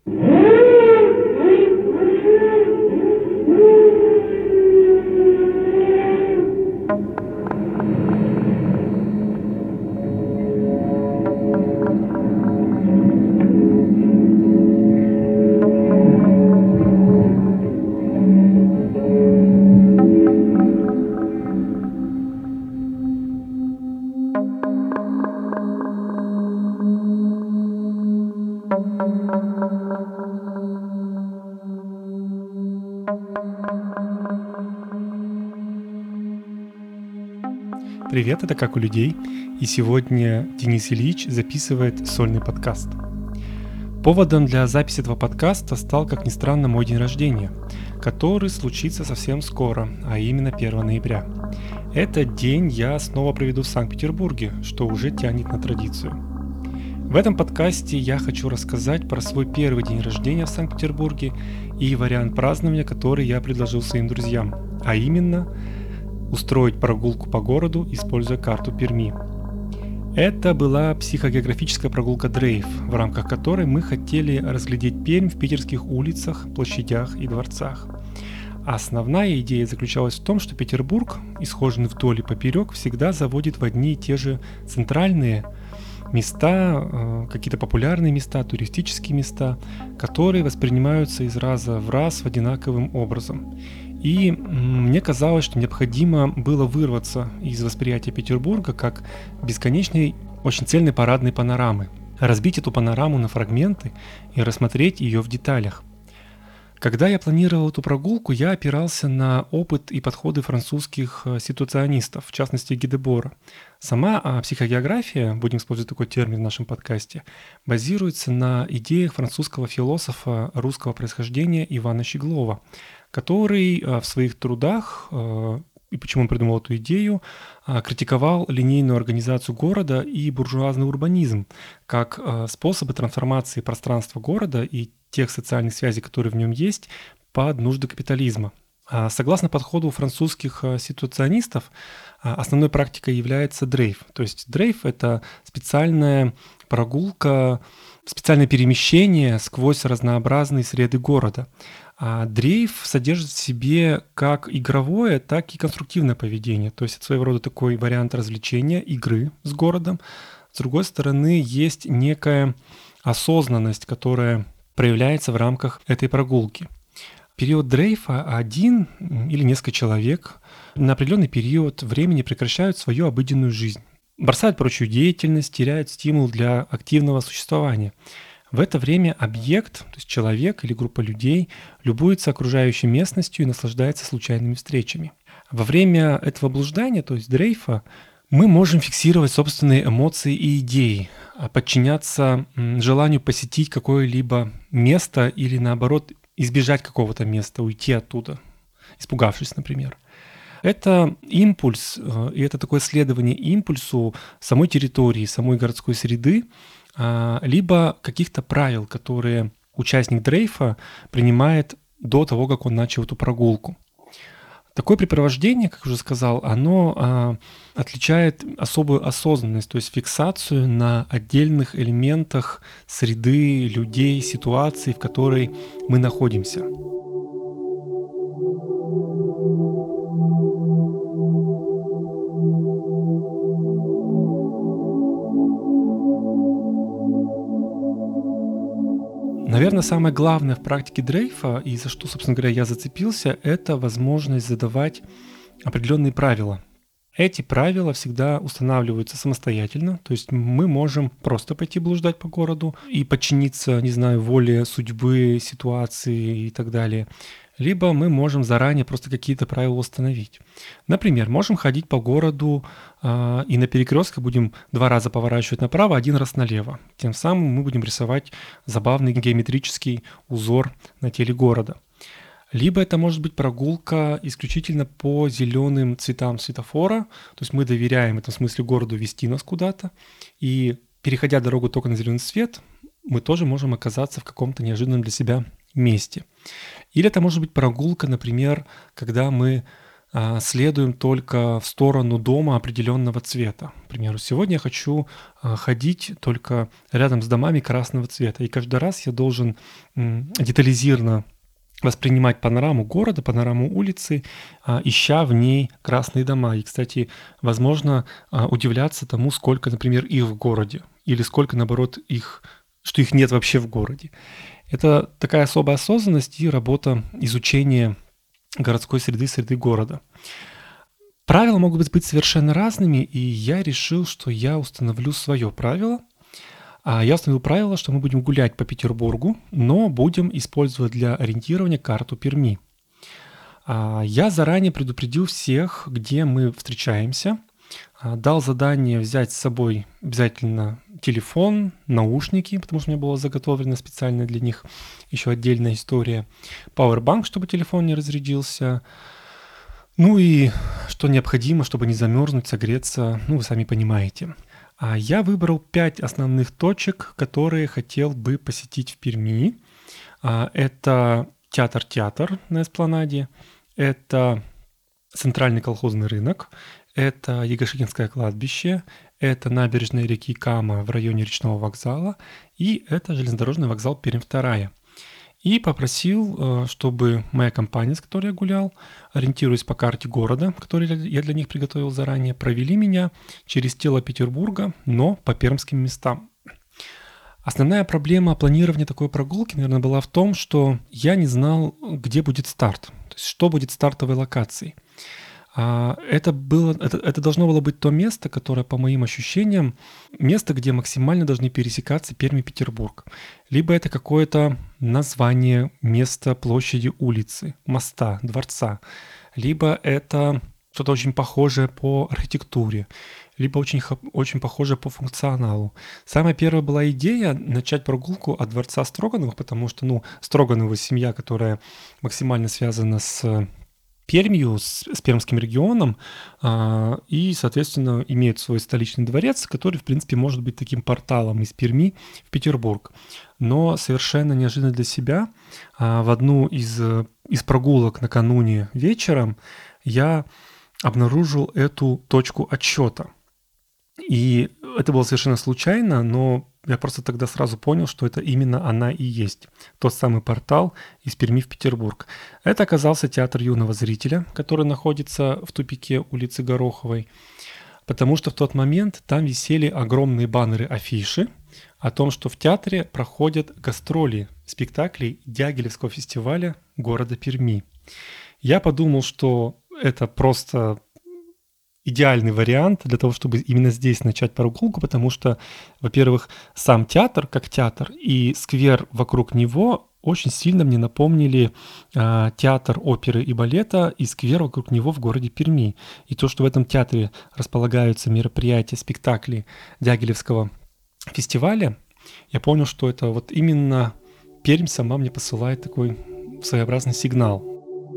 Привет, это «Как у людей», и сегодня Денис Ильич записывает сольный подкаст. Поводом для записи этого подкаста стал, как ни странно, мой день рождения, который случится совсем скоро, а именно 1 ноября. Этот день я снова проведу в Санкт-Петербурге, что уже тянет на традицию. В этом подкасте я хочу рассказать про свой первый день рождения в Санкт-Петербурге и вариант празднования, который я предложил своим друзьям, а именно устроить прогулку по городу, используя карту Перми. Это была психогеографическая прогулка Дрейф, в рамках которой мы хотели разглядеть Пермь в питерских улицах, площадях и дворцах. Основная идея заключалась в том, что Петербург, исхоженный вдоль и поперек, всегда заводит в одни и те же центральные места, какие-то популярные места, туристические места, которые воспринимаются из раза в раз одинаковым образом. И мне казалось, что необходимо было вырваться из восприятия Петербурга как бесконечной, очень цельной парадной панорамы, разбить эту панораму на фрагменты и рассмотреть ее в деталях. Когда я планировал эту прогулку, я опирался на опыт и подходы французских ситуационистов, в частности Гидебора. Сама психогеография, будем использовать такой термин в нашем подкасте, базируется на идеях французского философа русского происхождения Ивана Щеглова, который в своих трудах, и почему он придумал эту идею, критиковал линейную организацию города и буржуазный урбанизм как способы трансформации пространства города и тех социальных связей, которые в нем есть, под нужды капитализма. Согласно подходу французских ситуационистов, основной практикой является дрейф. То есть дрейф — это специальная прогулка, специальное перемещение сквозь разнообразные среды города. А дрейф содержит в себе как игровое, так и конструктивное поведение. То есть это своего рода такой вариант развлечения, игры с городом. С другой стороны, есть некая осознанность, которая проявляется в рамках этой прогулки. В период дрейфа один или несколько человек на определенный период времени прекращают свою обыденную жизнь, бросают прочую деятельность, теряют стимул для активного существования. В это время объект, то есть человек или группа людей, любуется окружающей местностью и наслаждается случайными встречами. Во время этого блуждания, то есть дрейфа, мы можем фиксировать собственные эмоции и идеи, подчиняться желанию посетить какое-либо место или, наоборот, избежать какого-то места, уйти оттуда, испугавшись, например. Это импульс, и это такое следование импульсу самой территории, самой городской среды, либо каких-то правил, которые участник дрейфа принимает до того, как он начал эту прогулку. Такое препровождение, как уже сказал, оно отличает особую осознанность, то есть фиксацию на отдельных элементах среды, людей, ситуации, в которой мы находимся. Наверное, самое главное в практике дрейфа, и за что, собственно говоря, я зацепился, это возможность задавать определенные правила. Эти правила всегда устанавливаются самостоятельно, то есть мы можем просто пойти блуждать по городу и подчиниться, не знаю, воле судьбы, ситуации и так далее. Либо мы можем заранее просто какие-то правила установить. Например, можем ходить по городу и на перекрестках будем 2 раза поворачивать направо, 1 раз налево. Тем самым мы будем рисовать забавный геометрический узор на теле города. Либо это может быть прогулка исключительно по зеленым цветам светофора, то есть мы доверяем в этом смысле городу вести нас куда-то, и переходя дорогу только на зеленый свет, мы тоже можем оказаться в каком-то неожиданном для себя месте. Или это может быть прогулка, например, когда мы следуем только в сторону дома определенного цвета. К примеру, сегодня я хочу ходить только рядом с домами красного цвета. И каждый раз я должен детализированно воспринимать панораму города, панораму улицы, ища в ней красные дома. И, кстати, возможно удивляться тому, сколько, например, их в городе, или сколько, наоборот, что их нет вообще в городе. Это такая особая осознанность и работа изучения городской среды города. Правила могут быть совершенно разными, и я решил, что я установлю свое правило. Я установил правило, что мы будем гулять по Петербургу, но будем использовать для ориентирования карту Перми. Я заранее предупредил всех, где мы встречаемся, дал задание взять с собой обязательно телефон, наушники, потому что у меня была заготовлена специально для них еще отдельная история, пауэрбанк, чтобы телефон не разрядился, ну и что необходимо, чтобы не замерзнуть, согреться, вы сами понимаете. Я выбрал 5 основных точек, которые хотел бы посетить в Перми. Это театр на Эспланаде, это центральный колхозный рынок, это Егошигинское кладбище, это набережная реки Кама в районе речного вокзала и это железнодорожный вокзал Пермь-2. И попросил, чтобы моя компания, с которой я гулял, ориентируясь по карте города, которую я для них приготовил заранее, провели меня через тело Петербурга, но по пермским местам. Основная проблема планирования такой прогулки, наверное, была в том, что я не знал, где будет старт, то есть что будет стартовой локацией. Это должно было быть то место, которое, по моим ощущениям, место, где максимально должны пересекаться Пермь и Петербург. Либо это какое-то название места, площади, улицы, моста, дворца. Либо это что-то очень похожее по архитектуре, либо очень похожее по функционалу. Самая первая была идея начать прогулку от дворца Строгановых, потому что, Строгановы — семья, которая максимально связана с Пермью, с Пермским регионом, и, соответственно, имеют свой столичный дворец, который, в принципе, может быть таким порталом из Перми в Петербург. Но совершенно неожиданно для себя в одну из прогулок накануне вечером я обнаружил эту точку отсчета. И это было совершенно случайно, но я просто тогда сразу понял, что это именно она и есть. Тот самый портал из Перми в Петербург. Это оказался театр юного зрителя, который находится в тупике улицы Гороховой. Потому что в тот момент там висели огромные баннеры-афиши о том, что в театре проходят гастроли спектаклей Дягилевского фестиваля города Перми. Я подумал, что это просто идеальный вариант для того, чтобы именно здесь начать прогулку, потому что, во-первых, сам театр как театр и сквер вокруг него очень сильно мне напомнили театр оперы и балета и сквер вокруг него в городе Перми. И то, что в этом театре располагаются мероприятия, спектакли Дягилевского фестиваля, я понял, что это вот именно Пермь сама мне посылает такой своеобразный сигнал.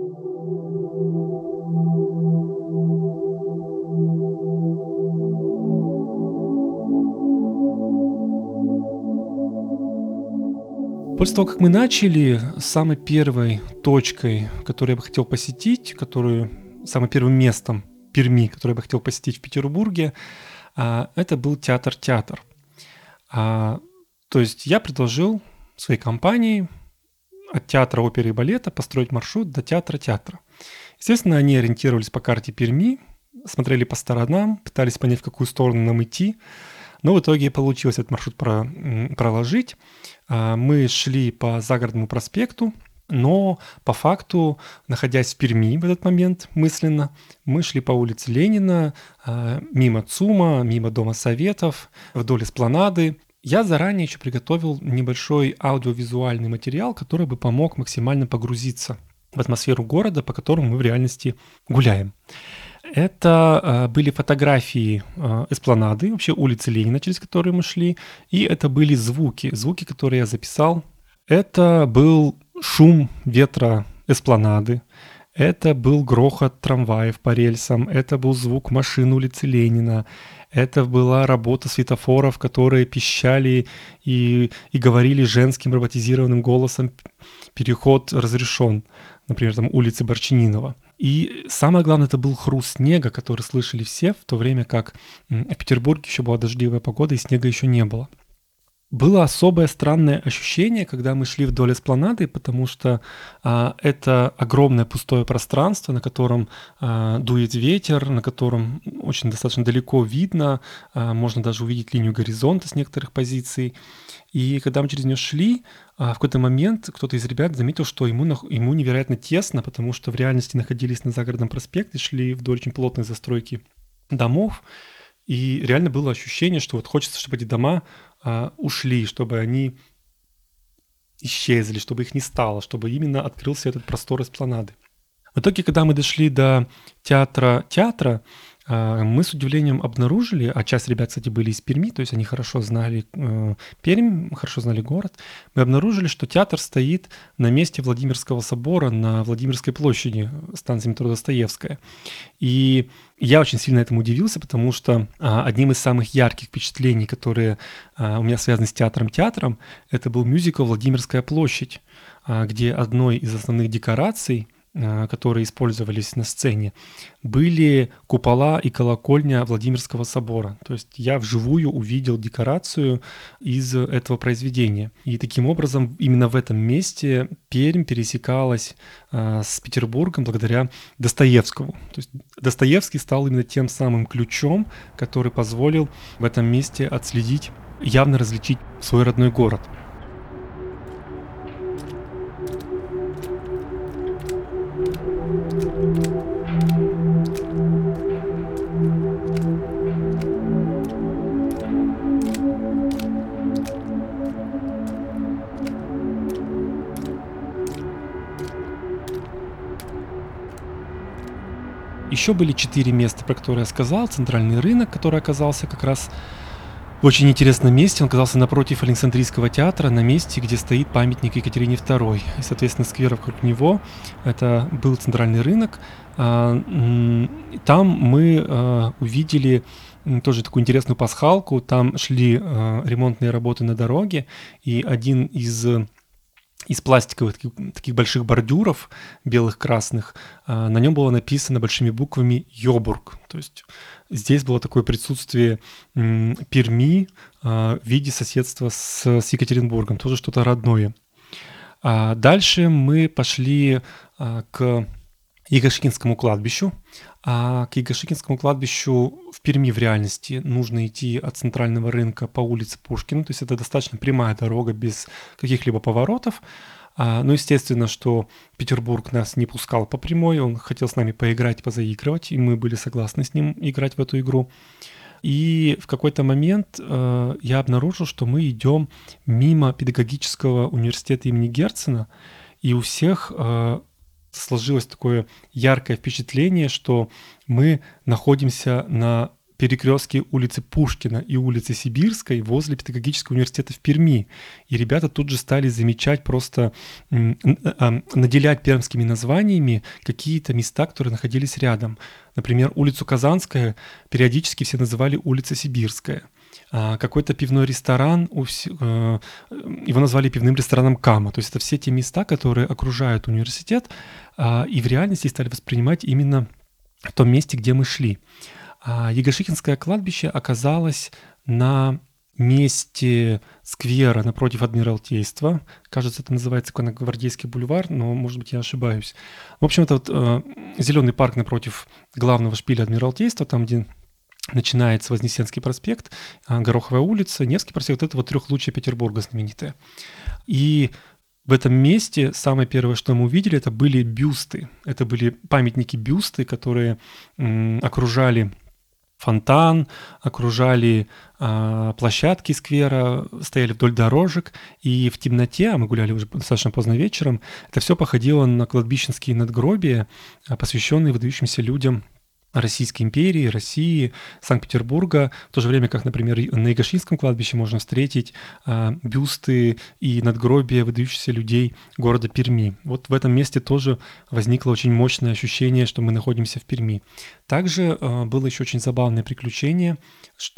После того, как мы начали, самой первой точкой, которую я бы хотел посетить, самым первым местом Перми, которое я бы хотел посетить в Петербурге, это был театр. То есть я предложил своей компании от театра оперы и балета построить маршрут до театра. Естественно, они ориентировались по карте Перми, смотрели по сторонам, пытались понять, в какую сторону нам идти. Но в итоге получилось этот маршрут проложить. Мы шли по Загородному проспекту, но по факту, находясь в Перми в этот момент мысленно, мы шли по улице Ленина, мимо ЦУМа, мимо Дома Советов, вдоль Эспланады. Я заранее еще приготовил небольшой аудиовизуальный материал, который бы помог максимально погрузиться в атмосферу города, по которому мы в реальности гуляем. Это были фотографии Эспланады, вообще улицы Ленина, через которую мы шли, и это были звуки, которые я записал. Это был шум ветра Эспланады, это был грохот трамваев по рельсам, это был звук машин улицы Ленина, это была работа светофоров, которые пищали и говорили женским роботизированным голосом «переход разрешен», например, там улицы Борчининова. И самое главное, это был хруст снега, который слышали все, в то время как в Петербурге еще была дождливая погода и снега еще не было. Было особое странное ощущение, когда мы шли вдоль эспланады, потому что это огромное пустое пространство, на котором дует ветер, на котором очень достаточно далеко видно, можно даже увидеть линию горизонта с некоторых позиций. И когда мы через нее шли, в какой-то момент кто-то из ребят заметил, что ему невероятно тесно, потому что в реальности находились на Загородном проспекте, шли вдоль очень плотной застройки домов, и реально было ощущение, что вот хочется, чтобы эти дома ушли, чтобы они исчезли, чтобы их не стало, чтобы именно открылся этот простор эспланады. В итоге, когда мы дошли до театра, мы с удивлением обнаружили, а часть ребят, кстати, были из Перми, то есть они хорошо знали Пермь, хорошо знали город, мы обнаружили, что театр стоит на месте Владимирского собора на Владимирской площади, станции метро Достоевская. И я очень сильно этому удивился, потому что одним из самых ярких впечатлений, которые у меня связаны с театром, это был мюзикл «Владимирская площадь», где одной из основных декораций, которые использовались на сцене, были купола и колокольня Владимирского собора. То есть я вживую увидел декорацию из этого произведения. И таким образом именно в этом месте Пермь пересекалась с Петербургом благодаря Достоевскому. То есть Достоевский стал именно тем самым ключом, который позволил в этом месте отследить, явно различить свой родной город. Еще были 4 места, про которые я сказал. Центральный рынок, который оказался как раз в очень интересном месте. Он оказался напротив Александрийского театра, на месте, где стоит памятник Екатерине II. И, соответственно, сквер вокруг него. Это был центральный рынок. Там мы увидели тоже такую интересную пасхалку. Там шли ремонтные работы на дороге, и один из пластиковых таких больших бордюров, белых-красных, на нем было написано большими буквами «Йобург». То есть здесь было такое присутствие Перми в виде соседства с Екатеринбургом, тоже что-то родное. Дальше мы пошли к Егошикинскому кладбищу. А к Егошикинскому кладбищу в Перми в реальности нужно идти от центрального рынка по улице Пушкина. То есть это достаточно прямая дорога без каких-либо поворотов. Ну, естественно, что Петербург нас не пускал по прямой. Он хотел с нами поиграть, позаигрывать, и мы были согласны с ним играть в эту игру. И в какой-то момент я обнаружил, что мы идем мимо педагогического университета имени Герцена, и у всех сложилось такое яркое впечатление, что мы находимся на перекрестке улицы Пушкина и улицы Сибирской возле педагогического университета в Перми. И ребята тут же стали замечать, просто наделять пермскими названиями какие-то места, которые находились рядом. Например, улицу Казанская периодически все называли улица Сибирская. Какой-то пивной ресторан, его назвали пивным рестораном Кама. То есть это все те места, которые окружают университет, и в реальности стали воспринимать именно в том месте, где мы шли. Егошикинское кладбище оказалось на месте сквера напротив Адмиралтейства. Кажется, это называется Конногвардейский бульвар, но, может быть, я ошибаюсь. В общем, это вот зеленый парк напротив главного шпиля Адмиралтейства, там, где начинается Вознесенский проспект, Гороховая улица, Невский проспект. Это вот трехлучие Петербурга знаменитые. И в этом месте самое первое, что мы увидели, это были бюсты. Это были памятники-бюсты, которые окружали фонтан, окружали площадки сквера, стояли вдоль дорожек, и в темноте, а мы гуляли уже достаточно поздно вечером, это все походило на кладбищенские надгробия, посвященные выдающимся людям Российской империи, России, Санкт-Петербурга. В то же время, как, например, на Егошинском кладбище можно встретить бюсты и надгробия выдающихся людей города Перми. Вот в этом месте тоже возникло очень мощное ощущение, что мы находимся в Перми. Также было еще очень забавное приключение, что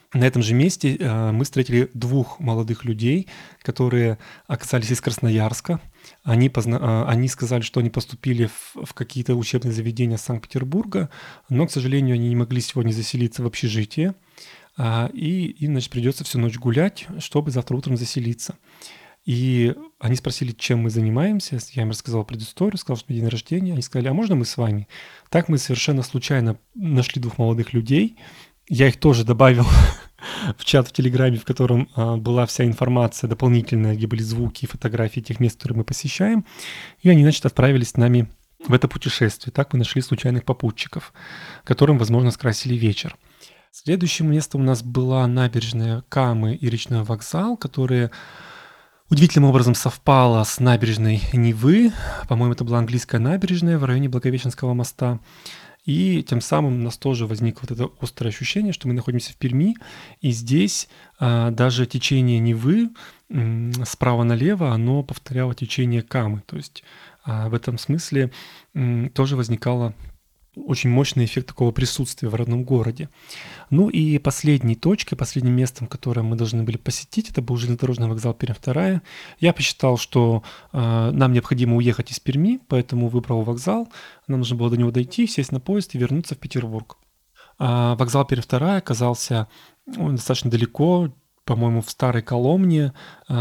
На этом же месте мы встретили двух молодых людей, которые оказались из Красноярска. Они сказали, что они поступили в какие-то учебные заведения Санкт-Петербурга, но, к сожалению, они не могли сегодня заселиться в общежитие. И им, значит, придется всю ночь гулять, чтобы завтра утром заселиться. И они спросили, чем мы занимаемся. Я им рассказал предысторию, сказал, что день рождения. Они сказали, а можно мы с вами? Так мы совершенно случайно нашли двух молодых людей. Я их тоже добавил в чат в Телеграме, в котором была вся информация дополнительная, где были звуки и фотографии тех мест, которые мы посещаем. И они, значит, отправились с нами в это путешествие. Так мы нашли случайных попутчиков, которым, возможно, скрасили вечер. Следующим местом у нас была набережная Камы и речной вокзал, которые удивительным образом совпало с набережной Невы. По-моему, это была английская набережная в районе Благовещенского моста. И тем самым у нас тоже возникло вот это острое ощущение, что мы находимся в Перми, и здесь даже течение Невы справа налево, оно повторяло течение Камы. То есть в этом смысле тоже возникало очень мощный эффект такого присутствия в родном городе. Ну и последней точкой, последним местом, которое мы должны были посетить, это был железнодорожный вокзал Пермь-2. Я посчитал, что нам необходимо уехать из Перми, поэтому выбрал вокзал. Нам нужно было до него дойти, сесть на поезд и вернуться в Петербург. Вокзал Пермь-2 оказался достаточно далеко, по-моему, в Старой Коломне,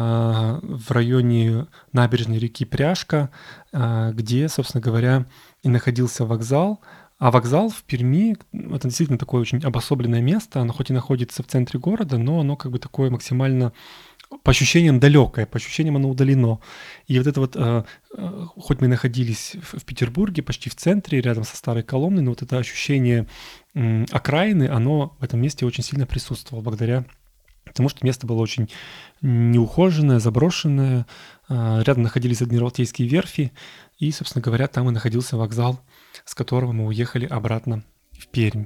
в районе набережной реки Пряжка, где, собственно говоря, и находился вокзал. А вокзал в Перми — это действительно такое очень обособленное место. Оно хоть и находится в центре города, но оно как бы такое максимально, по ощущениям, далекое, по ощущениям оно удалено. И вот это вот, хоть мы и находились в Петербурге, почти в центре, рядом со Старой Коломной, но вот это ощущение окраины, оно в этом месте очень сильно присутствовало, благодаря тому что место было очень неухоженное, заброшенное. Рядом находились Адмиралтейские верфи. И, собственно говоря, там и находился вокзал, с которого мы уехали обратно в Пермь.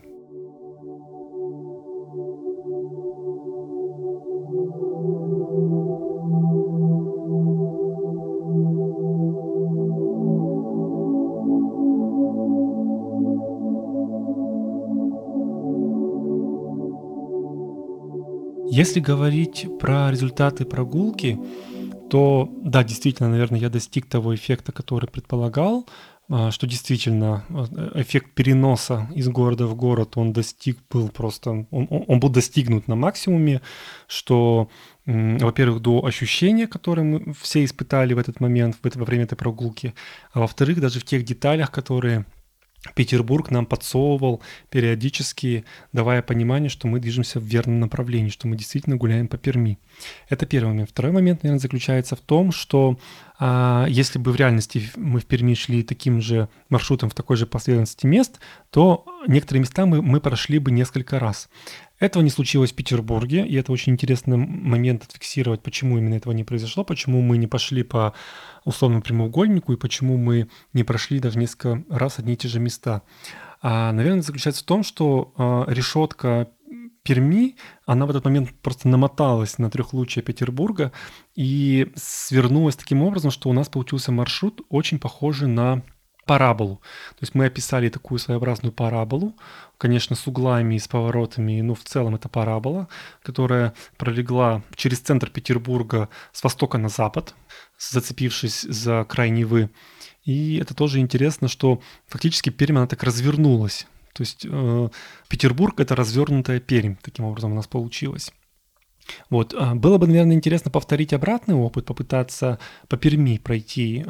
Если говорить про результаты прогулки, то да, действительно, наверное, я достиг того эффекта, который предполагал, что действительно эффект переноса из города в город, он был просто, он был достигнут на максимуме, что, во-первых, до ощущения, которые мы все испытали в этот момент, во время этой прогулки, а во-вторых, даже в тех деталях, которые Петербург нам подсовывал периодически, давая понимание, что мы движемся в верном направлении, что мы действительно гуляем по Перми. Это первый момент. Второй момент, наверное, заключается в том, что если бы в реальности мы в Перми шли таким же маршрутом, в такой же последовательности мест, то некоторые места мы прошли бы несколько раз. Этого не случилось в Петербурге, и это очень интересный момент отфиксировать, почему именно этого не произошло, почему мы не пошли по условному прямоугольнику и почему мы не прошли даже несколько раз одни и те же места. Наверное, заключается в том, что решетка Перми, она в этот момент просто намоталась на трехлучие Петербурга и свернулась таким образом, что у нас получился маршрут очень похожий на параболу. То есть мы описали такую своеобразную параболу, конечно, с углами и с поворотами, но в целом это парабола, которая пролегла через центр Петербурга с востока на запад, зацепившись за край Невы. И это тоже интересно, что фактически Пермь, она так развернулась. То есть Петербург — это развернутая Пермь, таким образом у нас получилось. Вот. Было бы, наверное, интересно повторить обратный опыт, попытаться по Перми пройти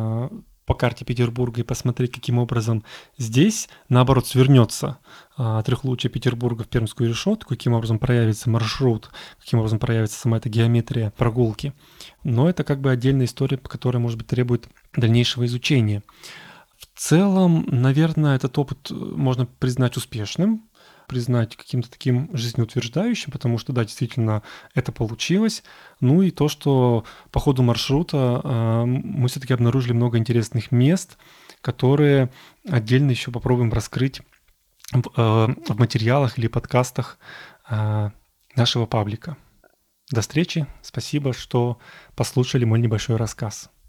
по карте Петербурга и посмотреть, каким образом здесь, наоборот, свернется трехлучие Петербурга в Пермскую решетку, каким образом проявится маршрут, каким образом проявится сама эта геометрия прогулки. Но это как бы отдельная история, которая, может быть, требует дальнейшего изучения. В целом, наверное, этот опыт можно признать успешным, признать каким-то таким жизнеутверждающим, потому что, да, действительно, это получилось. Ну и то, что по ходу маршрута мы все-таки обнаружили много интересных мест, которые отдельно еще попробуем раскрыть в материалах или подкастах нашего паблика. До встречи. Спасибо, что послушали мой небольшой рассказ.